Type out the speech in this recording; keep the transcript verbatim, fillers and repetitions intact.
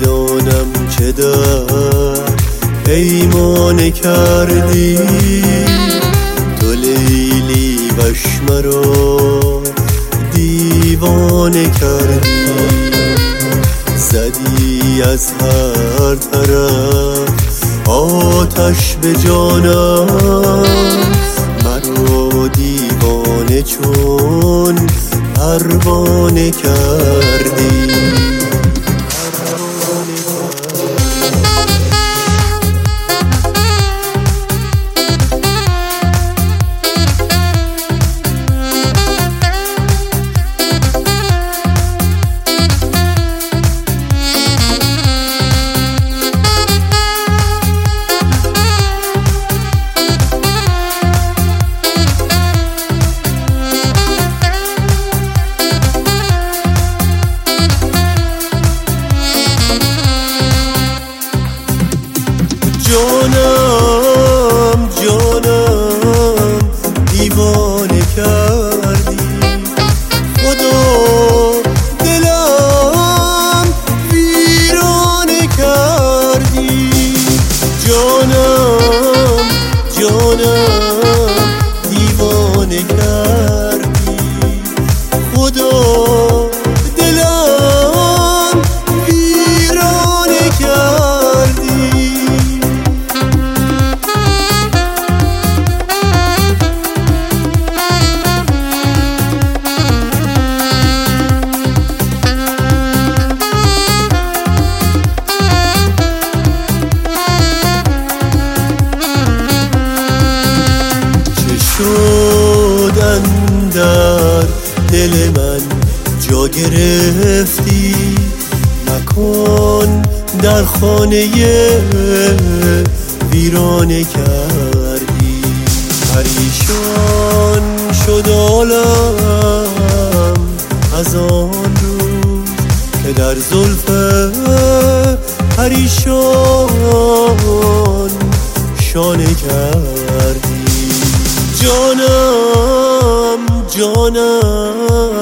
الانم چه در پیمانه کردی، تو لیلی وش مرا دیوانه کردی. زدی از هر طرف آتش به جانم، مرا دیوانه چون پروانه کردی. جانم جانم دیوانه کردی، خدا دلم ویرانه کردی. جانم جانم دیوانه کردی، خدا دلم ویرانه کردی. شدن در دل من جا گرفتی، مکان در خانه ویرانه کردی. پریشان شد عالم از آن روز که در زلف پریشان شانه کردی. جانم جانم